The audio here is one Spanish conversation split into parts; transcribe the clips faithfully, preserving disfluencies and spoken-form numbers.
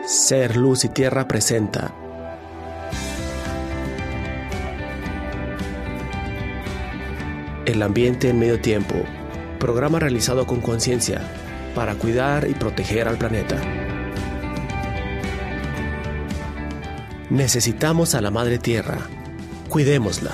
Ser Luz y Tierra presenta El ambiente en medio tiempo, programa realizado con conciencia para cuidar y proteger al planeta. Necesitamos a la Madre Tierra, cuidémosla.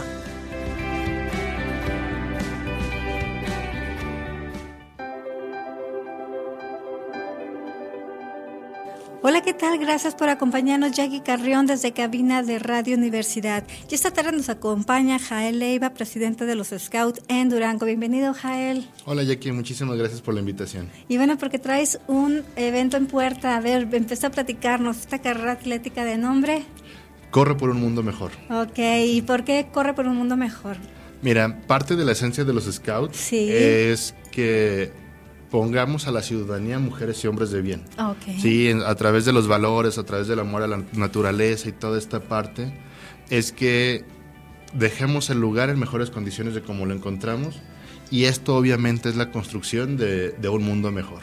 Hola, ¿qué tal? Gracias por acompañarnos, Jackie Carrión, desde cabina de Radio Universidad. Y esta tarde nos acompaña Jael Leiva, presidente de los Scouts en Durango. Bienvenido, Jael. Hola, Jackie, muchísimas gracias por la invitación. Y bueno, porque traes un evento en puerta. A ver, empieza a platicarnos esta carrera atlética de nombre. Corre por un mundo mejor. Ok, ¿y por qué Corre por un mundo mejor? Mira, parte de la esencia de los Scouts sí. es que pongamos a la ciudadanía mujeres y hombres de bien. Okay. Sí, a través de los valores, a través del amor a la naturaleza y toda esta parte, es que dejemos el lugar en mejores condiciones de como lo encontramos, y esto obviamente es la construcción de, de un mundo mejor.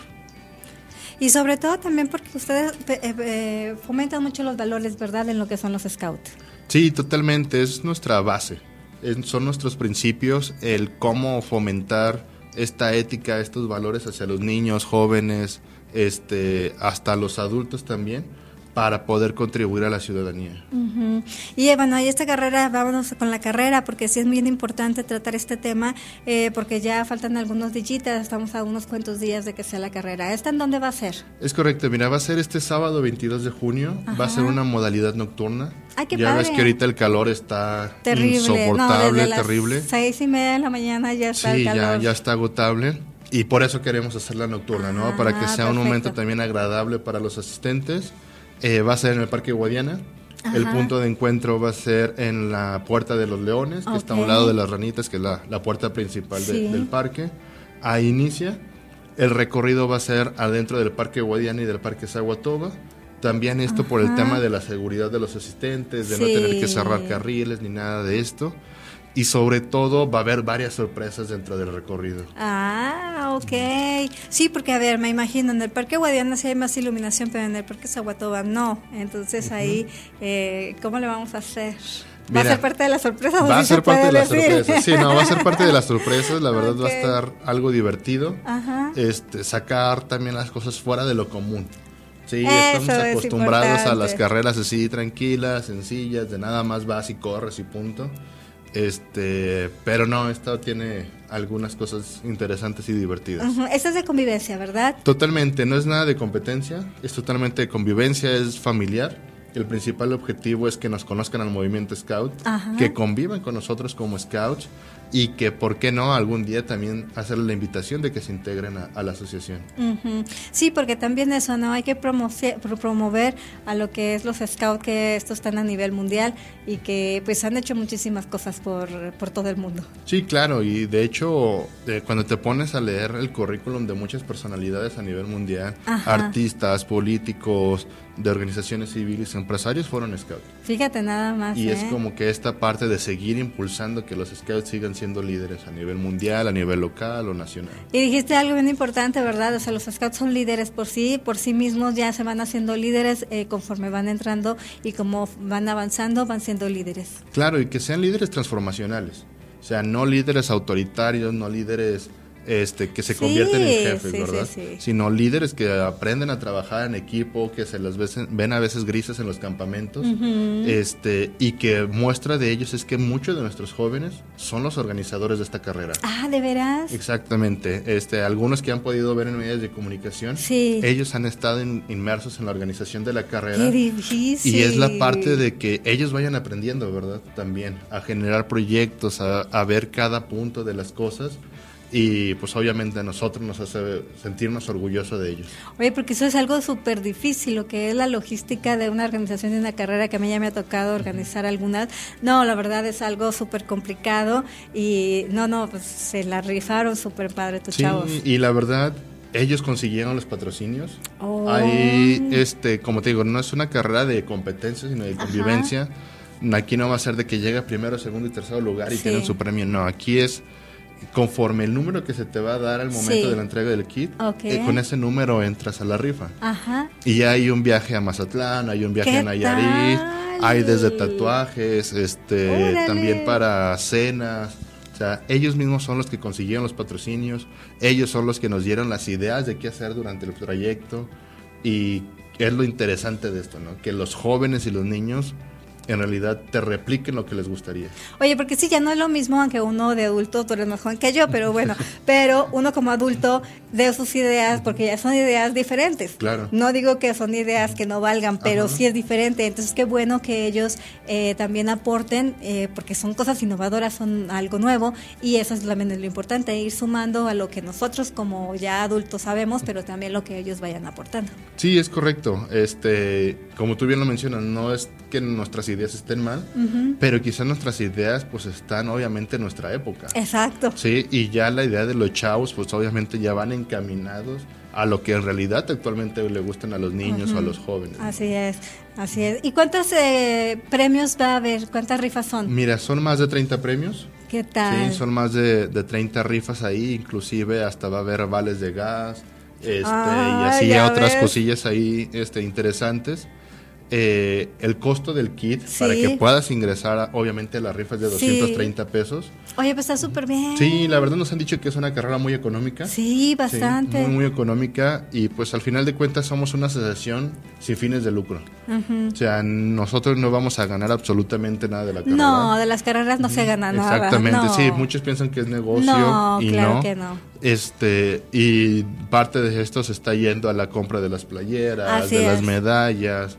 Y sobre todo también porque ustedes eh, eh, fomentan mucho los valores, ¿verdad?, en lo que son los Scouts. Sí, totalmente, es nuestra base, es, son nuestros principios, el cómo fomentar esta ética, estos valores hacia los niños, jóvenes, este, hasta los adultos también, para poder contribuir a la ciudadanía. Uh-huh. Y bueno, y esta carrera, vámonos con la carrera, porque sí es bien importante tratar este tema, eh, porque ya faltan algunos días, estamos a unos cuantos días de que sea la carrera. ¿Esta en dónde va a ser? Es correcto, mira, va a ser este sábado veintidós de junio, Ajá. va a ser una modalidad nocturna. Ay, qué ya padre. ves que ahorita el calor está terrible. insoportable, no, terrible. Las seis y media de la mañana ya está sí, el calor. ya, ya está agotable, y por eso queremos hacerla nocturna, ah, ¿no? Para que sea perfecto. un momento también agradable para los asistentes. Eh, va a ser en el Parque Guadiana. Ajá. El punto de encuentro va a ser en la Puerta de los Leones, que okay. está a un lado de las Ranitas, que es la, la puerta principal de, sí. del parque. Ahí inicia. El recorrido va a ser adentro del Parque Guadiana y del Parque Zaguatoba. También esto Ajá. por el tema de la seguridad de los asistentes, de sí. no tener que cerrar carriles ni nada de esto. Y sobre todo va a haber varias sorpresas dentro del recorrido. Ah, ok. Sí, porque a ver, me imagino, en el Parque Guadiana sí hay más iluminación, pero en el Parque Zaguatoba no. Entonces uh-huh. ahí, eh, ¿cómo le vamos a hacer? ¿Va Mira, a ser parte de las sorpresas? Va a ser parte de las decir? sorpresas, sí, no, va a ser parte de las sorpresas, la verdad okay. va a estar algo divertido. Ajá. Este, sacar también las cosas fuera de lo común. Sí, Eso estamos acostumbrados importante. a las carreras así, tranquilas, sencillas, de nada más vas y corres y punto. Este, pero no, esto tiene algunas cosas interesantes y divertidas. Uh-huh. Esto es de convivencia, ¿verdad? Totalmente, no es nada de competencia, es totalmente de convivencia, es familiar. El principal objetivo es que nos conozcan al movimiento Scout, Ajá. que convivan con nosotros como Scouts, y que, ¿por qué no?, algún día también hacerle la invitación de que se integren a, a la asociación. Uh-huh. Sí, porque también eso, ¿no? Hay que promover, promover a lo que es los Scouts, que estos están a nivel mundial y que pues han hecho muchísimas cosas por, por todo el mundo. Sí, claro, y de hecho, eh, cuando te pones a leer el currículum de muchas personalidades a nivel mundial, Ajá. artistas, políticos, de organizaciones civiles, empresarios, fueron Scouts. Fíjate nada más. Y ¿eh? es como que esta parte de seguir impulsando que los Scouts sigan siendo líderes a nivel mundial, a nivel local o nacional. Y dijiste algo bien importante, ¿verdad? O sea, los Scouts son líderes por sí, por sí mismos, ya se van haciendo líderes eh, conforme van entrando, y como van avanzando, van siendo líderes. Claro, y que sean líderes transformacionales, o sea, no líderes autoritarios, no líderes Este, que se convierten sí, en jefes, sí, ¿verdad? Sí, sí. Sino líderes que aprenden a trabajar en equipo, que se las ven, ven a veces grises en los campamentos, uh-huh. este, y que muestra de ellos es que muchos de nuestros jóvenes son los organizadores de esta carrera. Ah, ¿de veras? Exactamente. Este, algunos que han podido ver en medios de comunicación, sí. ellos han estado in, inmersos en la organización de la carrera. ¡Qué difícil! Y es la parte de que ellos vayan aprendiendo, ¿verdad? También a generar proyectos, a, a ver cada punto de las cosas. Y pues obviamente a nosotros nos hace sentirnos orgullosos de ellos. Oye, porque eso es algo súper difícil, lo que es la logística de una organización de una carrera, que a mí ya me ha tocado organizar algunas. No, la verdad es algo súper complicado, y no, no, pues se la rifaron súper padre tus sí, chavos. Y la verdad, ellos consiguieron los patrocinios. Oh. Ahí, este, como te digo, no es una carrera de competencia, sino de convivencia. Ajá. Aquí no va a ser de que llega primero, segundo y tercer lugar y sí. tienen su premio. No, aquí es conforme el número que se te va a dar al momento sí. de la entrega del kit, okay. eh, con ese número entras a la rifa. Ajá. Y ya hay un viaje a Mazatlán, hay un viaje a Nayarit, tal? Hay desde tatuajes, este, también para cenas. O sea, ellos mismos son los que consiguieron los patrocinios, ellos son los que nos dieron las ideas de qué hacer durante el trayecto, y es lo interesante de esto, ¿no? Que los jóvenes y los niños en realidad te repliquen lo que les gustaría. Oye, porque sí, ya no es lo mismo, aunque uno de adulto, tú eres más joven que yo, pero bueno, pero uno como adulto de sus ideas, porque ya son ideas diferentes. Claro. No digo que son ideas que no valgan, pero Ajá. sí es diferente. Entonces, qué bueno que ellos eh, también aporten, eh, porque son cosas innovadoras, son algo nuevo, y eso es también es lo importante, ir sumando a lo que nosotros como ya adultos sabemos, pero también lo que ellos vayan aportando. Sí, es correcto. Este, como tú bien lo mencionas, no es que nuestras ideas estén mal, uh-huh. pero quizás nuestras ideas pues están obviamente en nuestra época. Exacto. Sí, y ya la idea de los chavos pues obviamente ya van encaminados a lo que en realidad actualmente le gustan a los niños uh-huh. o a los jóvenes. Así es, así es. ¿Y cuántos eh, premios va a haber? ¿Cuántas rifas son? Mira, son más de treinta premios. ¿Qué tal? Sí, son más de, de treinta rifas ahí, inclusive hasta va a haber vales de gas, este, ah, y así otras ves. cosillas ahí este, interesantes. Eh, el costo del kit sí. para que puedas ingresar a, obviamente a las rifas de doscientos treinta sí. pesos. Oye, pues está súper bien. Sí, la verdad nos han dicho que es una carrera muy económica. Sí, bastante. Sí, muy, muy económica, y pues al final de cuentas somos una asociación sin fines de lucro. Uh-huh. O sea, nosotros no vamos a ganar absolutamente nada de la carrera. No, de las carreras no uh-huh. se gana nada. Exactamente, no. sí, muchos piensan que es negocio no, y claro no. que no. Este, y parte de esto se está yendo a la compra de las playeras, Así de es. las medallas.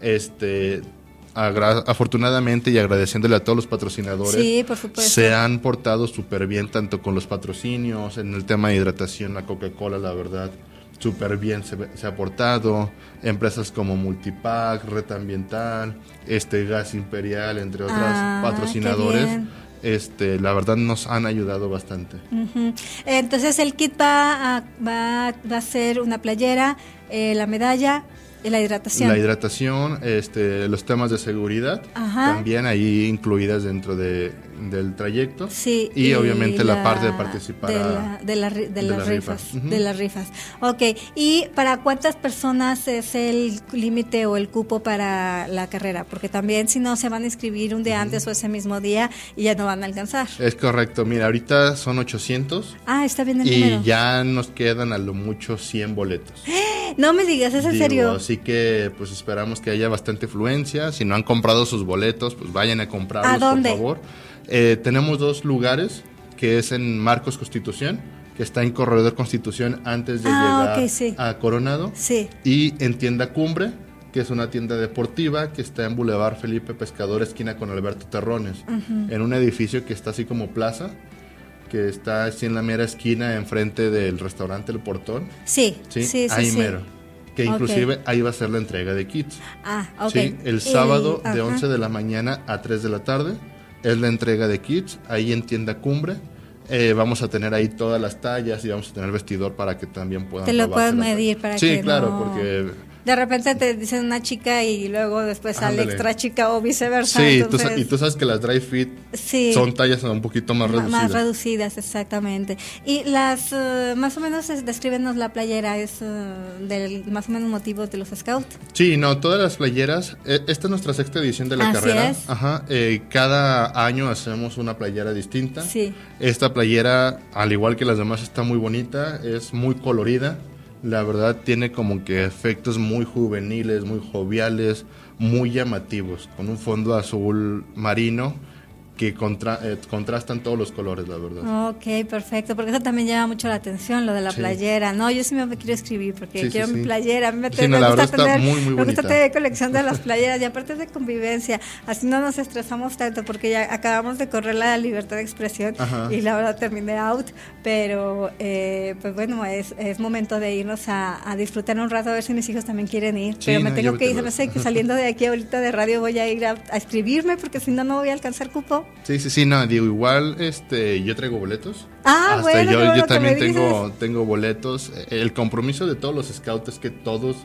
Este, agra- afortunadamente y agradeciéndole a todos los patrocinadores, sí, por supuesto. Se han portado súper bien tanto con los patrocinios, en el tema de hidratación, la Coca-Cola, la verdad, súper bien se, se ha portado, empresas como Multipack, Red Ambiental, este Gas Imperial, entre otras ah, patrocinadores, este, la verdad nos han ayudado bastante. Uh-huh. Entonces el kit va a, va, va a ser una playera, eh, la medalla, la hidratación. La hidratación, este, los temas de seguridad, Ajá. también ahí incluidas dentro de, del trayecto. Sí. Y, y obviamente la, la parte de participar de, la, de, la, de, de las, las rifas. rifas. Uh-huh. De las rifas. Ok. ¿Y para cuántas personas es el límite o el cupo para la carrera? Porque también si no se van a inscribir un día uh-huh. antes o ese mismo día y ya no van a alcanzar. Es correcto. Mira, ahorita son ochocientos. Ah, está bien el y número. Y ya nos quedan a lo mucho cien boletos. No me digas, ¿es en Digo, serio? Así que pues esperamos que haya bastante afluencia. Si no han comprado sus boletos, pues vayan a comprarlos, ¿A dónde? por favor. Eh, tenemos dos lugares, que es en Marcos Constitución, que está en Corredor Constitución antes de ah, llegar okay, sí. a Coronado. Sí. Y en Tienda Cumbre, que es una tienda deportiva que está en Boulevard Felipe Pescador, esquina con Alberto Terrones, uh-huh. en un edificio que está así como plaza, que está así en la mera esquina enfrente del restaurante El Portón. Sí, sí, sí, ahí sí, mero. Que inclusive okay. ahí va a ser la entrega de kits. Ah, ok. Sí, el sábado el, de once de la mañana a tres de la tarde es la entrega de kits, ahí en Tienda Cumbre. Eh, vamos a tener ahí todas las tallas y vamos a tener vestidor para que también puedan te lo puedan medir para sí, que claro, no... porque de repente te dicen una chica y luego después sale Ándale. extra chica o viceversa. Sí, entonces... tú, y tú sabes que las dry fit sí. son tallas un poquito más reducidas. Más reducidas, exactamente. Y las, uh, más o menos, descríbenos la playera, es uh, del más o menos motivo de los scouts. Sí, no, todas las playeras, eh, esta es nuestra sexta edición de la Así carrera. Es. Ajá, eh, cada año hacemos una playera distinta. Sí. Esta playera, al igual que las demás, está muy bonita, es muy colorida. La verdad tiene como que efectos muy juveniles, muy joviales, muy llamativos, con un fondo azul marino que contra, eh, contrastan todos los colores, la verdad. Ok, perfecto, porque eso también llama mucho la atención, lo de la sí. playera. No, yo sí me quiero escribir porque sí, quiero sí, mi sí. playera. A mí me, sí, te, no, me la gusta verdad tener, está muy, muy me gusta bonita. tener colección de las playeras y aparte de convivencia, así no nos estresamos tanto porque ya acabamos de correr la libertad de expresión Ajá. y la verdad terminé out, pero eh, pues bueno, es, es momento de irnos a, a disfrutar un rato, a ver si mis hijos también quieren ir, sí, pero me no, tengo que ir, lo... me sé que saliendo de aquí ahorita de radio voy a ir a, a escribirme porque si no, no voy a alcanzar cupo. Sí, sí, sí, no, digo, igual este, yo traigo boletos. Ah, Hasta bueno, yo, bueno, yo también me tengo, tengo boletos. El compromiso de todos los scouts es que todos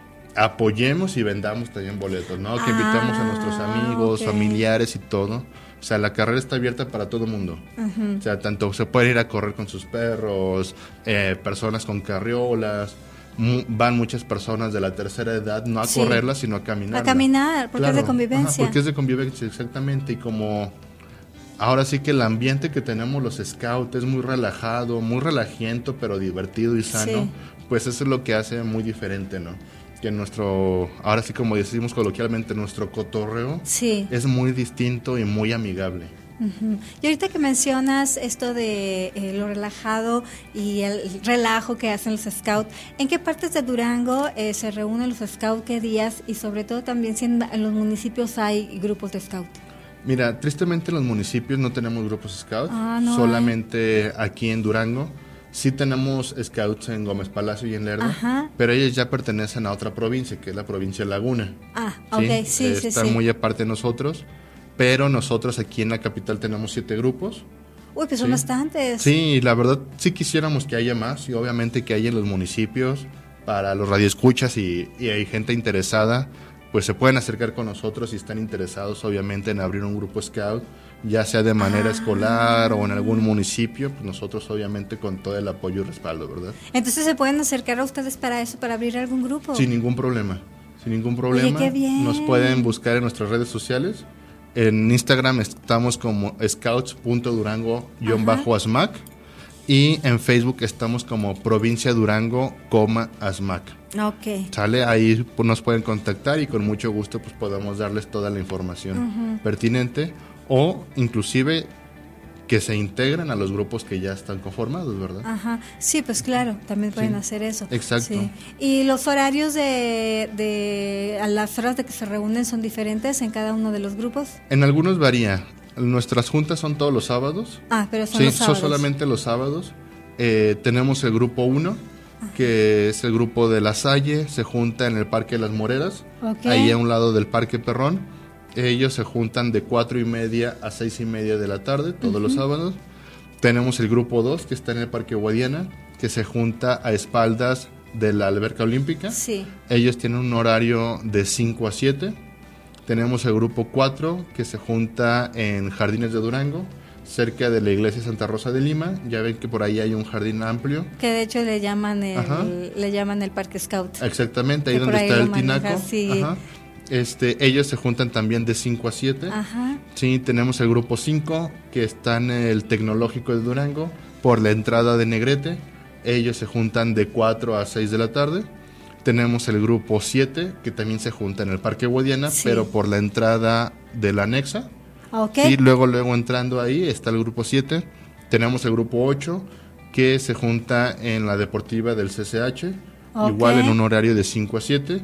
apoyemos y vendamos también boletos, ¿no? Que ah, invitamos a nuestros amigos, okay. familiares y todo, O sea, la carrera está abierta para todo el mundo. Uh-huh. O sea, tanto se puede ir a correr con sus perros, eh, personas con carriolas, mu- van muchas personas de la tercera edad, no a sí. correrlas, sino a caminar. A caminar, porque claro, es de convivencia. Ajá, porque es de convivencia, exactamente. Y como ahora sí que el ambiente que tenemos los scouts es muy relajado, muy relajiento, pero divertido y sano, sí. pues eso es lo que hace muy diferente, ¿no? Que nuestro, ahora sí como decimos coloquialmente, nuestro cotorreo sí. es muy distinto y muy amigable. Uh-huh. Y ahorita que mencionas esto de eh, lo relajado y el relajo que hacen los scouts, ¿en qué partes de Durango eh, se reúnen los scouts, qué días y sobre todo también si en, en los municipios hay grupos de scouts? Mira, tristemente en los municipios no tenemos grupos scouts, ah, no solamente hay. Aquí en Durango. Sí tenemos scouts en Gómez Palacio y en Lerdo, Ajá. pero ellos ya pertenecen a otra provincia, que es la provincia de Laguna. Ah, ok, sí, sí, eh, sí. Están sí. muy aparte de nosotros, pero nosotros aquí en la capital tenemos siete grupos. Uy, pues son ¿sí? bastantes. Sí, la verdad sí quisiéramos que haya más, y obviamente que haya en los municipios, para los radioescuchas y, y hay gente interesada, pues se pueden acercar con nosotros si están interesados obviamente en abrir un grupo scout, ya sea de manera ah. escolar o en algún municipio, pues nosotros obviamente con todo el apoyo y respaldo, ¿verdad? Entonces se pueden acercar a ustedes para eso, para abrir algún grupo. Sin ningún problema, sin ningún problema. Oye, qué bien. Nos pueden buscar en nuestras redes sociales. En Instagram estamos como scouts punto durango guión bajo asmac y en Facebook estamos como Provincia Durango, coma asmac. Ok. Sale, ahí pues, nos pueden contactar y con mucho gusto pues podemos darles toda la información uh-huh. pertinente o inclusive que se integren a los grupos que ya están conformados, ¿verdad? Ajá, sí, pues claro, también pueden sí. hacer eso. Exacto. Sí. ¿Y los horarios de, de, a las horas de que se reúnen son diferentes en cada uno de los grupos? En algunos varía. Nuestras juntas son todos los sábados. Ah, pero son sí, los sábados. Sí, son solamente los sábados. Eh, tenemos el grupo uno, ajá. que es el grupo de La Salle, se junta en el Parque de las Moreras, okay. ahí a un lado del Parque Perrón. Ellos se juntan de cuatro y media a seis y media de la tarde, todos uh-huh. los sábados. Tenemos el grupo dos, que está en el Parque Guadiana, que se junta a espaldas de la Alberca Olímpica. Sí. Ellos tienen un horario de cinco a siete. Tenemos el grupo cuatro, que se junta en Jardines de Durango, cerca de la iglesia Santa Rosa de Lima. Ya ven que por ahí hay un jardín amplio. Que de hecho le llaman el, le llaman el Parque Scout. Exactamente, ahí que donde ahí está el maneja, tinaco. Sí. Ajá. Este, ellos se juntan también de cinco a siete. Ajá. Sí, tenemos el grupo cinco, que está en el Tecnológico de Durango, por la entrada de Negrete. Ellos se juntan de cuatro a seis de la tarde. Tenemos el grupo siete, que también se junta en el Parque Guadiana, sí. pero por la entrada de la anexa. Okay. Y luego, luego entrando ahí está el grupo siete. Tenemos el grupo ocho, que se junta en la deportiva del C C H, okay. igual en un horario de cinco a siete.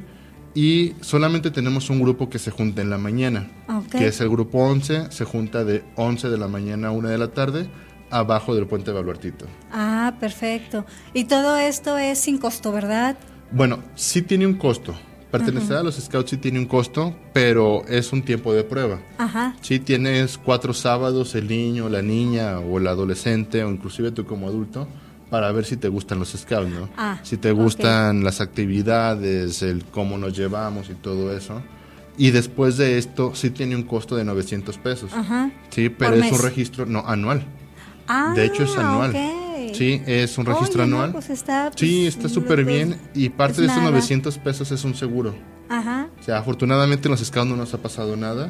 Y solamente tenemos un grupo que se junta en la mañana, okay. que es el grupo once, se junta de once de la mañana a una de la tarde, abajo del puente Baluartito. Ah, perfecto. Y todo esto es sin costo, ¿verdad? Bueno, sí tiene un costo. Pertenecer uh-huh. a los scouts sí tiene un costo, pero es un tiempo de prueba. Ajá. Sí tienes cuatro sábados, el niño, la niña o el adolescente, o inclusive tú como adulto, para ver si te gustan los scouts, ¿no? Ah, si te gustan okay. las actividades, el cómo nos llevamos y todo eso. Y después de esto, sí tiene un costo de novecientos pesos. Ajá. Sí, pero ¿Por es mes? un registro, no, anual. Ah, de hecho, es anual. Okay. Sí, es un registro Oye, anual. No, pues está, pues, sí, está súper pues, bien. Y parte de esos novecientos pesos es un seguro. Ajá. O sea, afortunadamente en los scouts no nos ha pasado nada.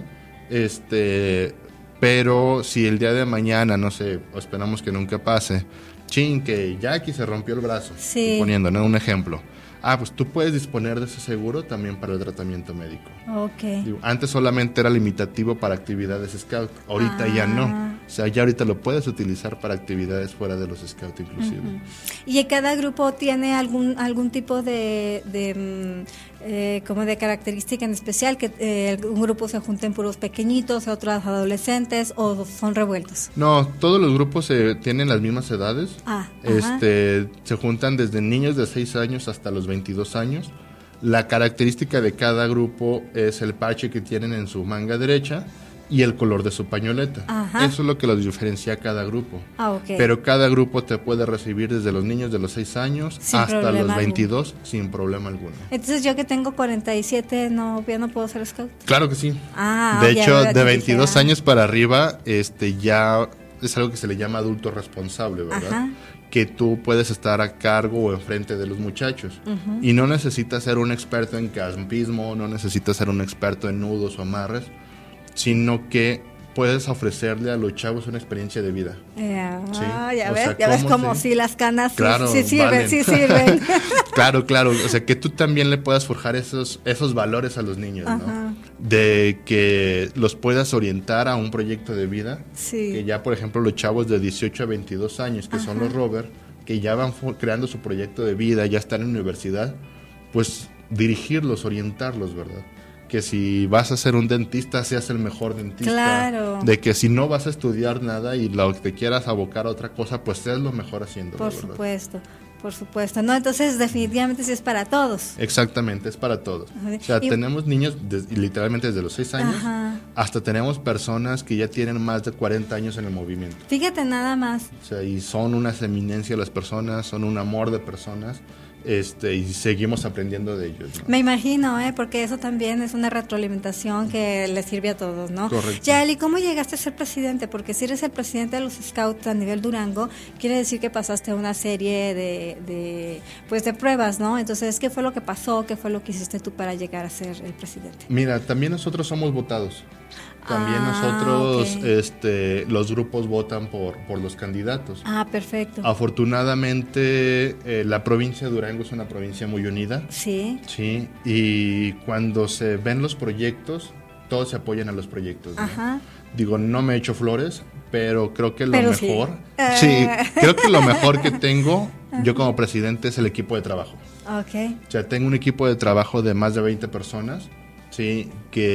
Este, pero si el día de mañana, no sé, esperamos que nunca pase, chin, que Jackie se rompió el brazo, sí. poniendo, ¿no? Un ejemplo. Ah, pues tú puedes disponer de ese seguro también para el tratamiento médico. Okay. Digo, antes solamente era limitativo para actividades scout, ahorita ah. ya no. O sea, ya ahorita lo puedes utilizar para actividades fuera de los scouts inclusive. Uh-huh. ¿Y cada grupo tiene algún algún tipo de, de eh, como de característica en especial? ¿Que eh, un grupo se junten puros pequeñitos, otros adolescentes o son revueltos? No, todos los grupos eh, tienen las mismas edades. Ah, este, se juntan desde niños de seis años hasta los veintidós años. La característica de cada grupo es el parche que tienen en su manga derecha y el color de su pañoleta. Ajá. Eso es lo que los diferencia a cada grupo. Ah, okay. Pero cada grupo te puede recibir desde los niños de los seis años sin hasta los veintidós alguno. Sin problema alguno. Entonces yo que tengo cuarenta y siete, ¿no, ya no puedo ser scout? Claro que sí. Ah, de okay, hecho, de veintidós dije, años para arriba, este ya es algo que se le llama adulto responsable, ¿verdad? Ajá. Que tú puedes estar a cargo o enfrente de los muchachos. Uh-huh. Y no necesitas ser un experto en campismo, no necesitas ser un experto en nudos o amarres, sino que puedes ofrecerle a los chavos una experiencia de vida. Yeah. ¿Sí? Ah, ya ves, sea, ya ves como si sí, las canas claro, sí, sí sirven, valen. sí sirven. Claro, claro, o sea, que tú también le puedas forjar esos, esos valores a los niños, uh-huh. ¿no? De que los puedas orientar a un proyecto de vida. Sí. Que ya, por ejemplo, los chavos de dieciocho a veintidós años, que uh-huh. son los Rover, que ya van creando su proyecto de vida, ya están en universidad, pues dirigirlos, orientarlos, ¿verdad? Que si vas a ser un dentista, seas el mejor dentista. Claro. De que si no vas a estudiar nada y lo que te quieras abocar a otra cosa, pues seas lo mejor haciendo. Por supuesto, por supuesto. No, entonces definitivamente sí es para todos. Exactamente, es para todos. O sea, y tenemos niños de, literalmente desde los seis años, ajá. hasta tenemos personas que ya tienen más de cuarenta años en el movimiento. Fíjate nada más. O sea, y son unas eminencias las personas, son un amor de personas. Este, y seguimos aprendiendo de ellos, ¿no? Me imagino, ¿eh? Porque eso también es una retroalimentación que les sirve a todos, ¿no? Correcto. Yali, ¿cómo llegaste a ser presidente? Porque si eres el presidente de los Scouts a nivel Durango, quiere decir que pasaste una serie de, de, pues de pruebas, ¿no? Entonces, ¿qué fue lo que pasó? ¿Qué fue lo que hiciste tú para llegar a ser el presidente? Mira, también nosotros somos votados. También ah, nosotros, okay. este, los grupos votan por, por los candidatos. Ah, perfecto. Afortunadamente, eh, la provincia de Durango es una provincia muy unida. Sí. Sí, y cuando se ven los proyectos, todos se apoyan a los proyectos, ¿no? Ajá. Digo, no me he hecho flores, pero creo que lo pero mejor, sí. sí, creo que lo mejor que tengo yo como presidente es el equipo de trabajo. Okay. O sea, tengo un equipo de trabajo de más de veinte personas. Sí,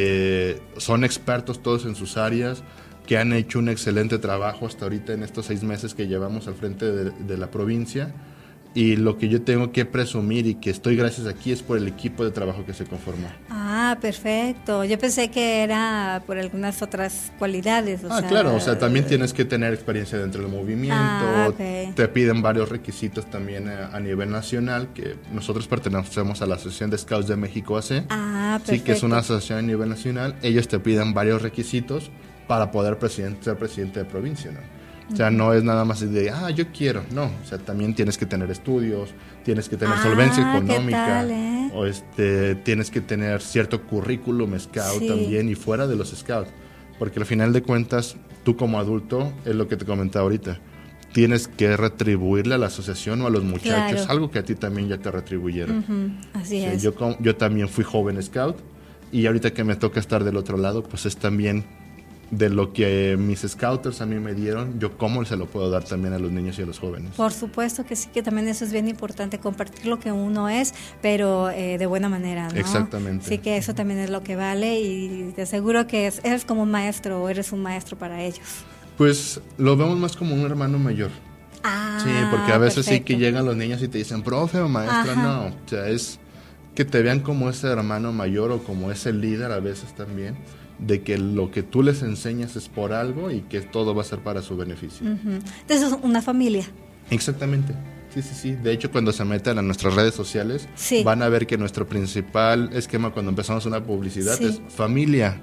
que son expertos todos en sus áreas, que han hecho un excelente trabajo hasta ahorita en estos seis meses que llevamos al frente de, de la provincia. Y lo que yo tengo que presumir y que estoy gracias aquí es por el equipo de trabajo que se conformó. Ah, perfecto. Yo pensé que era por algunas otras cualidades. O ah, sea, claro, o sea, también tienes que tener experiencia dentro del movimiento. Ah, okay. Te piden varios requisitos también a, a nivel nacional, que nosotros pertenecemos a la Asociación de Scouts de México A C. Ah, perfecto. Sí, que es una asociación a nivel nacional. Ellos te piden varios requisitos para poder presidente, ser presidente de provincia, ¿no? O sea, no es nada más de, ah, yo quiero. No, o sea, también tienes que tener estudios, tienes que tener ah, solvencia económica. ¿qué tal, eh? O este, tienes que tener cierto currículum scout sí. también y fuera de los scouts. Porque al final de cuentas, tú como adulto, es lo que te comentaba ahorita, tienes que retribuirle a la asociación o a los muchachos claro. algo que a ti también ya te retribuyeron. Uh-huh. Así o sea, es. Yo, yo también fui joven scout y ahorita que me toca estar del otro lado, pues es también de lo que mis scouters a mí me dieron, yo cómo se lo puedo dar también a los niños y a los jóvenes. Por supuesto que sí, que también eso es bien importante, compartir lo que uno es, pero eh, de buena manera, ¿no? Exactamente. Sí, que eso también es lo que vale y te aseguro que es, eres como un maestro o eres un maestro para ellos. Pues lo vemos más como un hermano mayor. Ah, sí, porque a veces perfecto. sí que llegan los niños y te dicen, profe o maestra, Ajá. no, o sea, es que te vean como ese hermano mayor o como ese líder a veces también, de que lo que tú les enseñas es por algo y que todo va a ser para su beneficio. Uh-huh. Entonces, una familia. Exactamente. Sí, sí, sí. De hecho, cuando se metan a nuestras redes sociales, sí. van a ver que nuestro principal esquema cuando empezamos una publicidad sí. es familia.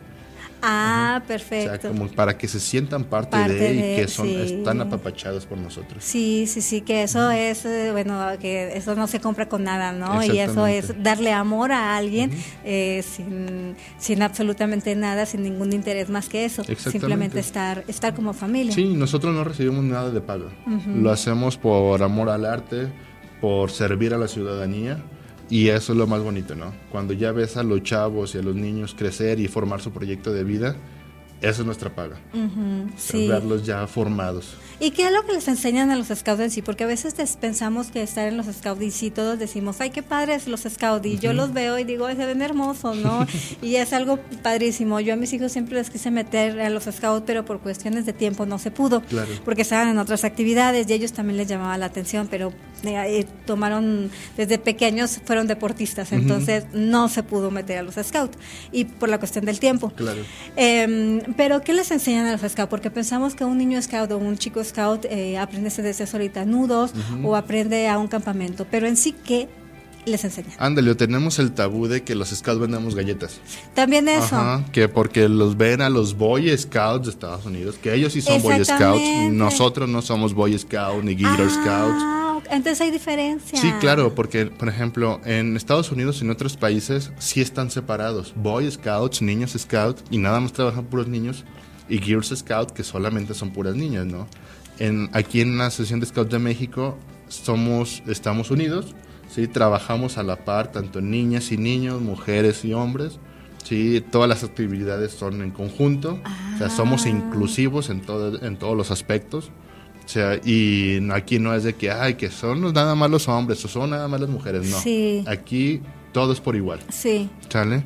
Ah, uh-huh. perfecto. O sea, como para que se sientan parte, parte de, de y que son, sí. están apapachados por nosotros. Sí, sí, sí, que eso uh-huh. es, bueno, que eso no se compra con nada, ¿no? Y eso es darle amor a alguien uh-huh. eh, sin, sin absolutamente nada, sin ningún interés más que eso. Simplemente estar, estar como familia. Sí, nosotros no recibimos nada de pago. Uh-huh. Lo hacemos por amor al arte, por servir a la ciudadanía. Y eso es lo más bonito, ¿no? Cuando ya ves a los chavos y a los niños crecer y formar su proyecto de vida, esa es nuestra paga. Uh-huh, sí. Verlos ya formados. ¿Y qué es lo que les enseñan a los scouts en sí? Porque a veces pensamos que estar en los scouts y sí, todos decimos, ay, qué padres los scouts. Y uh-huh. yo los veo y digo, ay, se ven hermosos, ¿no? Y es algo padrísimo. Yo a mis hijos siempre les quise meter a los scouts, pero por cuestiones de tiempo no se pudo. Claro. Porque estaban en otras actividades y a ellos también les llamaba la atención, pero eh, tomaron, desde pequeños fueron deportistas, entonces uh-huh. no se pudo meter a los scouts, y por la cuestión del tiempo. Claro. Eh, pero ¿qué les enseñan a los scouts? Porque pensamos que un niño scout o un chico scout eh, aprende desde ahorita nudos uh-huh. o aprende a un campamento, pero en sí, ¿qué les enseñan? Ándale, tenemos el tabú de que los scouts vendamos galletas. También eso. Ajá, que porque los ven a los Boy Scouts de Estados Unidos, que ellos sí son Boy Scouts, nosotros no somos Boy Scouts ni Girl ah, Scouts. Entonces hay diferencia. Sí, claro, porque por ejemplo en Estados Unidos y en otros países sí están separados. Boy Scouts, niños Scouts, y nada más trabajan puros niños, y Girls Scouts, que solamente son puras niñas, ¿no? En, aquí en la Asociación de Scouts de México somos, estamos unidos. Sí, trabajamos a la par, tanto niñas y niños, mujeres y hombres. Sí, todas las actividades son en conjunto. Ah. O sea, somos inclusivos en todo, en todos los aspectos. O sea, y aquí no es de que, ay, que son nada más los hombres o son nada más las mujeres. No. Sí. Aquí todo es por igual. Sí. ¿Sale?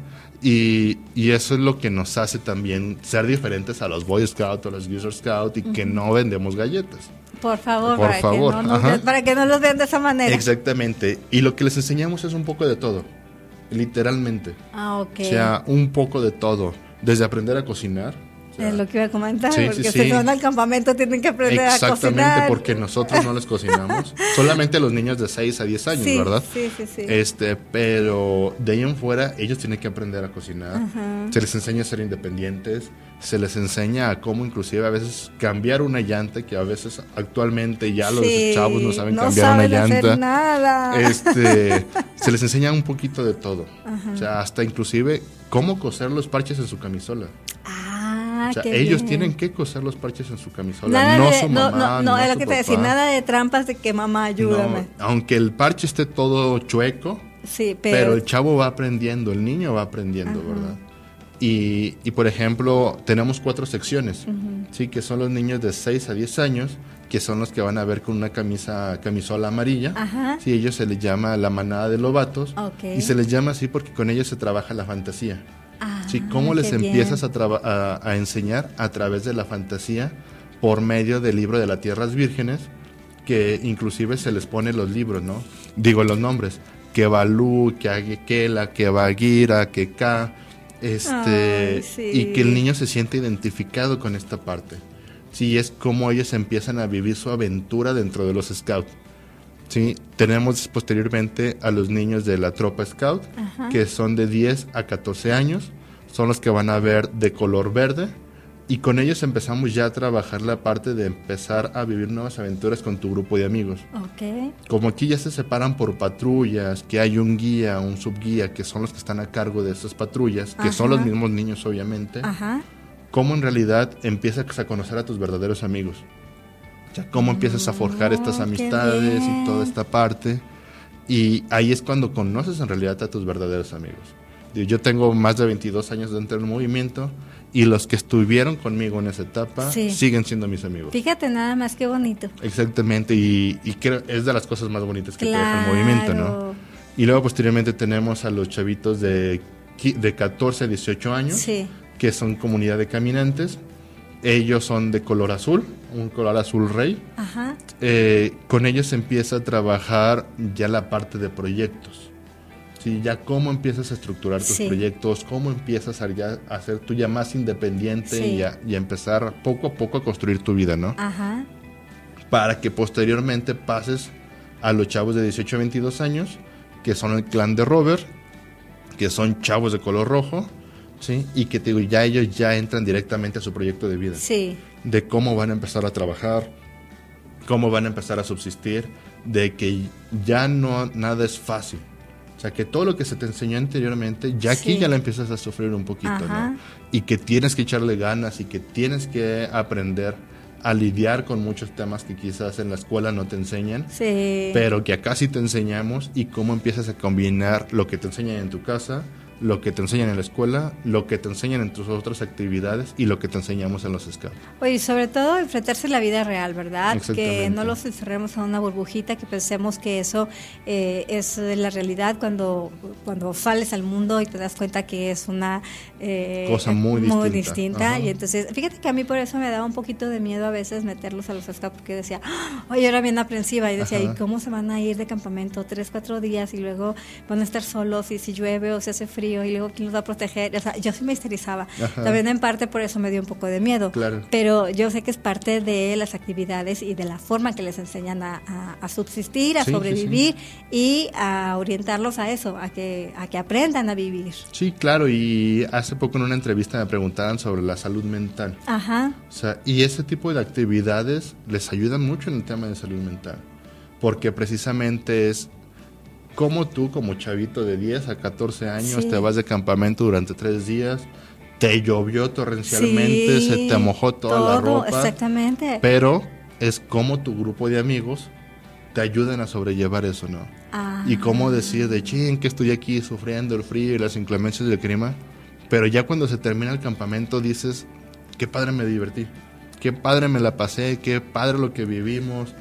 Y, y eso es lo que nos hace también ser diferentes a los Boy Scouts o los Girl Scouts, y uh-huh. que no vendemos galletas. Por favor, Por para, favor. Que no nos, para que no los vean de esa manera. Exactamente. Y lo que les enseñamos es un poco de todo, literalmente. Ah, ok. O sea, un poco de todo. Desde aprender a cocinar. O sea, es lo que iba a comentar, sí, porque sí, si sí. van al campamento tienen que aprender a cocinar. Exactamente, porque nosotros no les cocinamos. Solamente los niños de seis a diez años, sí, ¿verdad? Sí, sí, sí. Este, pero de ahí en fuera ellos tienen que aprender a cocinar. Uh-huh. Se les enseña a ser independientes. Se les enseña a cómo inclusive a veces cambiar una llanta, que a veces actualmente ya los sí, chavos no saben no cambiar saben una llanta. Hacer nada. Este, se les enseña un poquito de todo. Uh-huh. O sea, hasta inclusive cómo coser los parches en su camisola. Ah, o sea, qué ellos bien. tienen que coser los parches en su camisola, nada no de, su no, mamá, no, no, no es lo su que papá. te decía, nada de trampas de que mamá ayúdame. No, aunque el parche esté todo chueco, sí, pero... pero el chavo va aprendiendo, el niño va aprendiendo, uh-huh. ¿verdad? Y, y por ejemplo, tenemos cuatro secciones, uh-huh. sí, que son los niños de seis a diez años, que son los que van a ver con una camisa camisola amarilla. Ajá. Sí, ellos se les llama la manada de lobatos. Okay. Y se les llama así porque con ellos se trabaja la fantasía. Ah, sí, cómo les bien. empiezas a, traba- a, a enseñar a través de la fantasía por medio del libro de las tierras vírgenes, que inclusive se les pone los libros, ¿no? Digo los nombres, que Balú, que Aguequela, que Baguira, que K, este, Ay, sí. y que el niño se siente identificado con esta parte. Sí, es como ellos empiezan a vivir su aventura dentro de los scouts. Sí, tenemos posteriormente a los niños de la tropa scout, ajá. que son de diez a catorce años, son los que van a ver de color verde, y con ellos empezamos ya a trabajar la parte de empezar a vivir nuevas aventuras con tu grupo de amigos. Okay. Como aquí ya se separan por patrullas, que hay un guía, un subguía, que son los que están a cargo de esas patrullas, que ajá. son los mismos niños obviamente, ajá. cómo en realidad empiezas a conocer a tus verdaderos amigos. O sea, cómo empiezas a forjar estas oh, amistades y toda esta parte. Y ahí es cuando conoces en realidad a tus verdaderos amigos. Yo tengo más de veintidós años dentro del movimiento, y los que estuvieron conmigo en esa etapa sí. siguen siendo mis amigos. Fíjate nada más, qué bonito. Exactamente, y, y creo es de las cosas más bonitas que claro. te deja el movimiento, ¿no? Y luego posteriormente tenemos a los chavitos de, de catorce a dieciocho años, sí. que son comunidad de caminantes. Ellos son de color azul, un color azul rey. Ajá. Eh, con ellos se empieza a trabajar ya la parte de proyectos. Sí, ya cómo empiezas a estructurar tus sí. proyectos, cómo empiezas a, ya, a ser tú ya más independiente sí. y, a, y a empezar poco a poco a construir tu vida, ¿no? Ajá. Para que posteriormente pases a los chavos de dieciocho a veintidós años, que son el clan de Robert, que son chavos de color rojo, ¿sí? Y que te digo, ya ellos ya entran directamente a su proyecto de vida. Sí. De cómo van a empezar a trabajar, cómo van a empezar a subsistir, de que ya no nada es fácil. O sea, que todo lo que se te enseñó anteriormente, ya aquí sí. ya la empiezas a sufrir un poquito, ajá. ¿no? Y que tienes que echarle ganas y que tienes que aprender a lidiar con muchos temas que quizás en la escuela no te enseñan, sí. pero que acá sí te enseñamos, y cómo empiezas a combinar lo que te enseñan en tu casa lo que te enseñan en la escuela, lo que te enseñan en tus otras actividades y lo que te enseñamos en los scouts. Oye, sobre todo enfrentarse a la vida real, ¿verdad? Exactamente. Que no los encerremos en una burbujita, que pensemos que eso eh, es la realidad cuando, cuando sales al mundo y te das cuenta que es una eh, cosa muy, muy distinta. distinta. Y entonces, fíjate que a mí por eso me daba un poquito de miedo a veces meterlos a los scouts, porque decía, oye, era bien aprensiva y decía, Ajá. ¿y cómo se van a ir de campamento tres, cuatro días y luego van a estar solos y si llueve o se hace frío y luego quién los va a proteger? O sea, yo sí me histerizaba. Ajá. También en parte por eso me dio un poco de miedo. Claro. Pero yo sé que es parte de las actividades y de la forma que les enseñan a, a, a subsistir, a sí, sobrevivir sí, sí. y a orientarlos a eso, a que, a que aprendan a vivir. Sí, claro, y hace poco en una entrevista me preguntaban sobre la salud mental. Ajá. O sea, y ese tipo de actividades les ayudan mucho en el tema de salud mental, porque precisamente es como tú, como chavito de diez a catorce años, sí. te vas de campamento durante tres días, te llovió torrencialmente, sí, se te mojó toda todo, la ropa. Exactamente. Pero es como tu grupo de amigos te ayudan a sobrellevar eso, ¿no? Ah. Y cómo decir de, ching, que estoy aquí sufriendo el frío y las inclemencias del clima, pero ya cuando se termina el campamento dices, qué padre me divertí, qué padre me la pasé, qué padre lo que vivimos.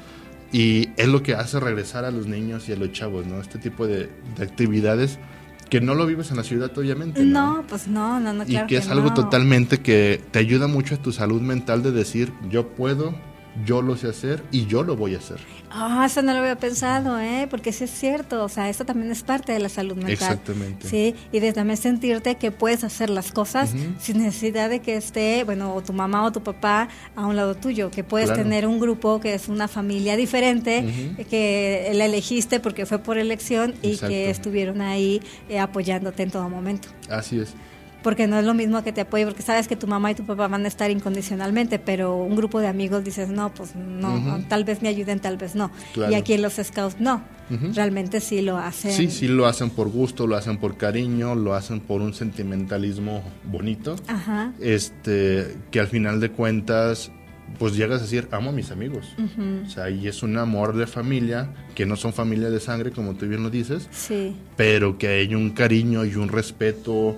Y es lo que hace regresar a los niños y a los chavos, ¿no? Este tipo de, de actividades que no lo vives en la ciudad, obviamente, ¿no? No, pues no, no, no, y claro que es que algo no. totalmente que te ayuda mucho a tu salud mental de decir, yo puedo, yo lo sé hacer y yo lo voy a hacer. Ah, oh, eso no lo había pensado, ¿eh? Porque sí es cierto, o sea, eso también es parte de la salud mental. Exactamente. Sí, y de también sentirte que puedes hacer las cosas uh-huh. sin necesidad de que esté, bueno, o tu mamá o tu papá a un lado tuyo, que puedes claro. tener un grupo que es una familia diferente, uh-huh. que la elegiste porque fue por elección y Exacto. que estuvieron ahí eh, apoyándote en todo momento. Así es. Porque no es lo mismo que te apoye, porque sabes que tu mamá y tu papá van a estar incondicionalmente, pero un grupo de amigos dices, no, pues no, uh-huh. tal vez me ayuden, tal vez no. Claro. Y aquí en los scouts no, uh-huh. realmente sí lo hacen. Sí, sí lo hacen por gusto, lo hacen por cariño, lo hacen por un sentimentalismo bonito, Ajá. este que al final de cuentas, pues llegas a decir, amo a mis amigos. Uh-huh. O sea, y es un amor de familia, que no son familia de sangre, como tú bien lo dices, sí. pero que hay un cariño y un respeto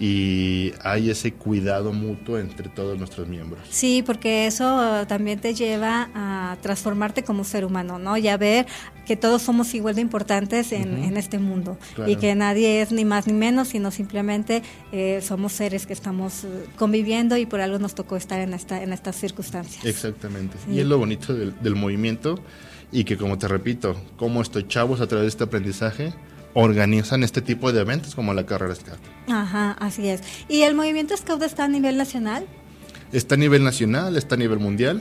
y hay ese cuidado mutuo entre todos nuestros miembros. Sí, porque eso también te lleva a transformarte como ser humano, ¿no? Y a ver que todos somos igual de importantes en, uh-huh. en este mundo. Claro. Y que nadie es ni más ni menos, sino simplemente eh, somos seres que estamos conviviendo y por algo nos tocó estar en esta en estas circunstancias. Exactamente. Sí. Y es lo bonito del, del movimiento y que, como te repito, como estos chavos a través de este aprendizaje organizan este tipo de eventos como la carrera Scout. Ajá, así es. ¿Y el movimiento Scout está a nivel nacional? Está a nivel nacional, está a nivel mundial.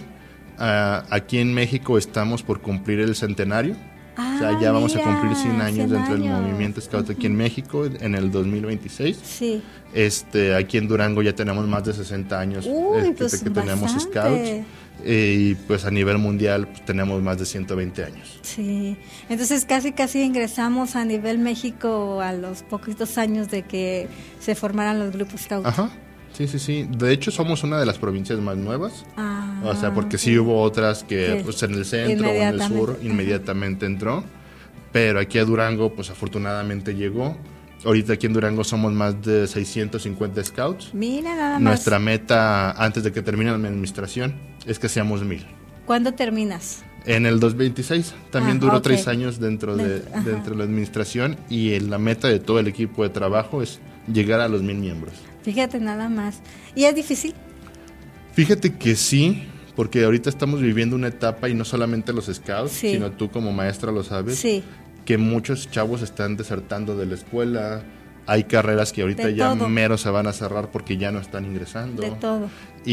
Uh, aquí en México estamos por cumplir el centenario. Ah, o sea, ya vamos mira, a cumplir cien años cien dentro años. del movimiento Scout uh-huh. aquí en México en el dos mil veintiséis. Sí. Este, aquí en Durango ya tenemos más de sesenta años Uy, este, pues que tenemos bastante. Scouts. Eh, y pues a nivel mundial pues, tenemos más de ciento veinte años. Sí, entonces casi casi ingresamos a nivel México a los poquitos años de que se formaran los grupos Scout. Ajá, sí, sí, sí. De hecho somos una de las provincias más nuevas. Ah, o sea, porque sí, sí hubo otras que sí. pues en el centro o en el sur inmediatamente Ajá. entró. Pero aquí a Durango pues afortunadamente llegó. Ahorita aquí en Durango somos más de seiscientos cincuenta scouts. Mira, nada más. Nuestra meta antes de que termine mi administración es que seamos mil. ¿Cuándo terminas? En el dos mil veintiséis. También ah, duró okay. tres años dentro de, de dentro de la administración y en la meta de todo el equipo de trabajo es llegar a los mil miembros. Fíjate nada más. ¿Y es difícil? Fíjate que sí, porque ahorita estamos viviendo una etapa y no solamente los scouts, sí. sino tú como maestra lo sabes. Sí. Que muchos chavos están desertando de la escuela, hay carreras que ahorita de ya todo. mero se van a cerrar porque ya no están ingresando. De todo.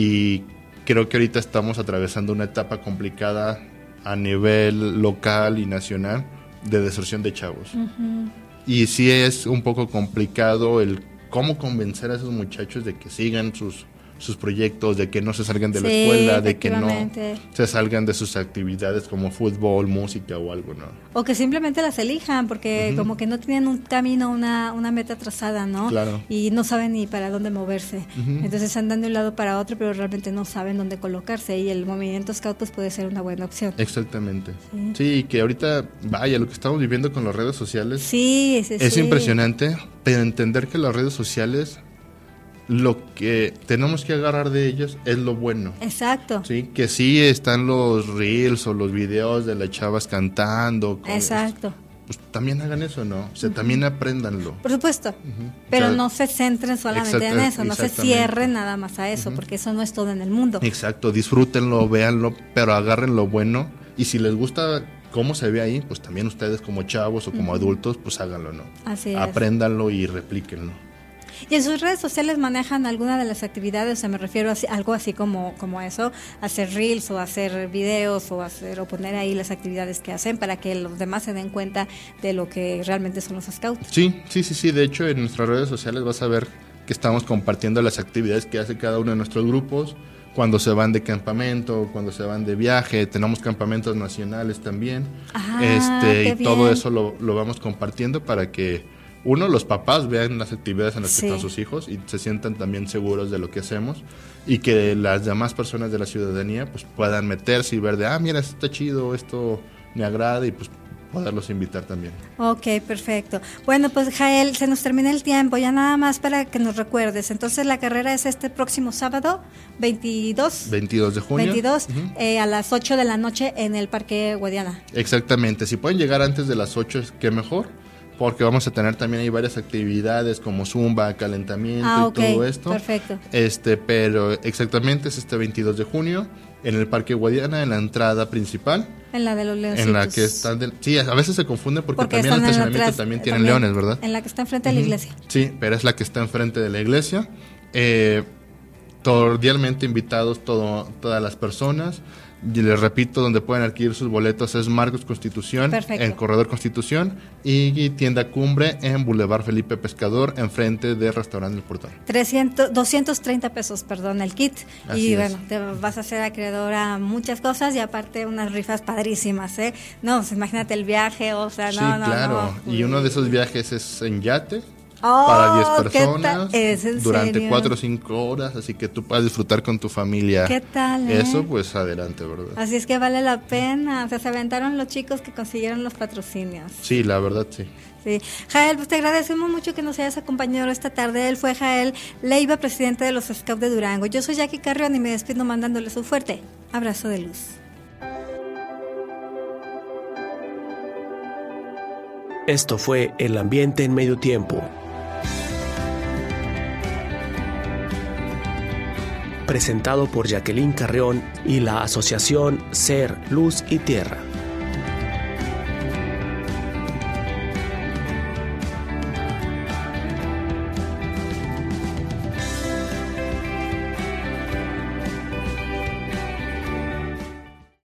Y creo que ahorita estamos atravesando una etapa complicada a nivel local y nacional de deserción de chavos. Uh-huh. Y sí es un poco complicado el cómo convencer a esos muchachos de que sigan sus, sus proyectos, de que no se salgan de la sí, escuela, de que no se salgan de sus actividades como fútbol, música o algo, ¿no? O que simplemente las elijan, porque uh-huh. como que no tienen un camino, una, una meta trazada, ¿no? Claro. Y no saben ni para dónde moverse. Uh-huh. Entonces andan de un lado para otro, pero realmente no saben dónde colocarse, y el movimiento Scout pues puede ser una buena opción. Exactamente. Sí, sí, que ahorita, vaya, lo que estamos viviendo con las redes sociales sí, sí, es sí. impresionante, pero entender que las redes sociales, lo que tenemos que agarrar de ellos es lo bueno. Exacto. Sí, que sí están los reels o los videos de las chavas cantando. Exacto. Pues también hagan eso, ¿no? O sea, uh-huh. también apréndanlo. Por supuesto, uh-huh. pero o sea, no se centren solamente exacta, en eso, no se cierren nada más a eso, uh-huh. porque eso no es todo en el mundo. Exacto, disfrútenlo, véanlo, pero agarren lo bueno, y si les gusta cómo se ve ahí, pues también ustedes como chavos o como uh-huh. adultos, pues háganlo, ¿no? Así es. Apréndanlo y replíquenlo. ¿Y en sus redes sociales manejan alguna de las actividades? O sea, me refiero a así, algo así como, como eso, hacer reels o hacer videos o hacer o poner ahí las actividades que hacen para que los demás se den cuenta de lo que realmente son los scouts. Sí, sí, sí, sí. De hecho, en nuestras redes sociales vas a ver que estamos compartiendo las actividades que hace cada uno de nuestros grupos, cuando se van de campamento, cuando se van de viaje, tenemos campamentos nacionales también. Ah, este qué y bien. Todo eso lo, lo vamos compartiendo para que uno, los papás vean las actividades en las sí. que están sus hijos y se sientan también seguros de lo que hacemos, y que las demás personas de la ciudadanía pues puedan meterse y ver de, ah, mira, esto está chido, esto me agrada, y pues poderlos invitar también. Ok, perfecto. Bueno, pues Jael, se nos termina el tiempo, ya nada más para que nos recuerdes. Entonces la carrera es este próximo sábado, veintidós de junio. veintidós, uh-huh. eh, a las ocho de la noche en el Parque Guadiana. Exactamente, si pueden llegar antes de las ocho, qué mejor, porque vamos a tener también ahí varias actividades como zumba, calentamiento ah, y okay. todo esto. Perfecto. Este, pero exactamente es este veintidós de junio en el Parque Guadiana, en la entrada principal. En la de los leoncitos. En la que están de, sí, a veces se confunde porque, porque también el estacionamiento atrás, también tienen también, leones, ¿verdad? En la que está enfrente uh-huh. de la iglesia. Sí, pero es la que está enfrente de la iglesia. Eh, cordialmente invitados todo, todas las personas. Y les repito, donde pueden adquirir sus boletos es Marcos Constitución, perfecto. En Corredor Constitución, y Tienda Cumbre en Boulevard Felipe Pescador, enfrente del Restaurante El Portal. trescientos, doscientos treinta pesos, perdón, el kit. Así y es. Bueno, te vas a hacer acreedor a muchas cosas y aparte unas rifas padrísimas, ¿eh? No, pues imagínate el viaje, o sea, sí, no, no, claro. no. Y uno de esos viajes es en yate. Oh, para diez personas ¿Es en durante serio? cuatro o cinco horas, así que tú puedas disfrutar con tu familia. ¿Qué tal, eh? Eso, pues adelante, ¿verdad? Así es que vale la pena. O sea, se aventaron los chicos que consiguieron los patrocinios. Sí, la verdad, sí. Sí. Jael, pues te agradecemos mucho que nos hayas acompañado esta tarde. Él fue Jael Leiva, presidente de los Scouts de Durango. Yo soy Jackie Carrión y me despido mandándoles un fuerte abrazo de luz. Esto fue El Ambiente en Medio Tiempo. Presentado por Jacqueline Carrión y la Asociación Ser, Luz y Tierra.